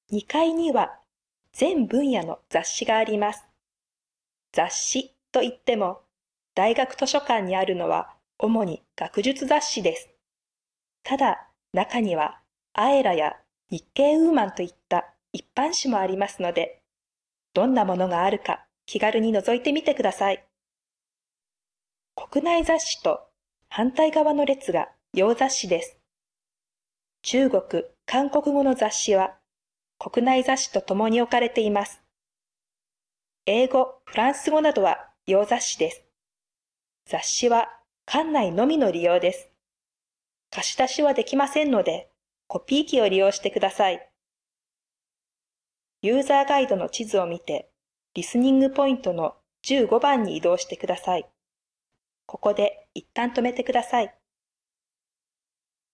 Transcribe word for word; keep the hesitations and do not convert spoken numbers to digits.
にかいには全分野の雑誌があります。雑誌といっても、大学図書館にあるのは主に学術雑誌です。ただ、中にはアエラや日経ウーマンといった一般誌もありますので、どんなものがあるか気軽に覗いてみてください。国内雑誌と反対側の列が洋雑誌です。中国、韓国語の雑誌は国内雑誌と共に置かれています。英語、フランス語などは洋雑誌です。雑誌は館内のみの利用です。貸し出しはできませんので、コピー機を利用してください。ユーザーガイドの地図を見て、リスニングポイントのじゅうごばんに移動してください。ここで一旦止めてください。